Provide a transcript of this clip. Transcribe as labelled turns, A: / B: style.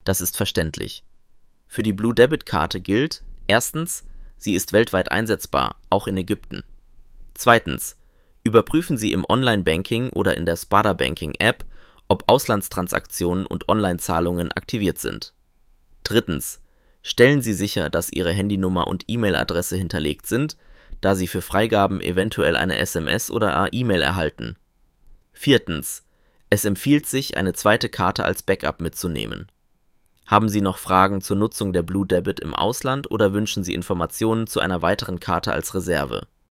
A: Das ist verständlich. Für die Blue Debit Karte gilt: Erstens, sie ist weltweit einsetzbar, auch in Ägypten. Zweitens, überprüfen Sie im Online-Banking oder in der Spada Banking App, ob Auslandstransaktionen und Online-Zahlungen aktiviert sind. Drittens, stellen Sie sicher, dass Ihre Handynummer und E-Mail-Adresse hinterlegt sind, da Sie für Freigaben eventuell eine SMS oder E-Mail erhalten. Viertens, es empfiehlt sich, eine zweite Karte als Backup mitzunehmen. Haben Sie noch Fragen zur Nutzung der Blue Debit im Ausland oder wünschen Sie Informationen zu einer weiteren Karte als Reserve?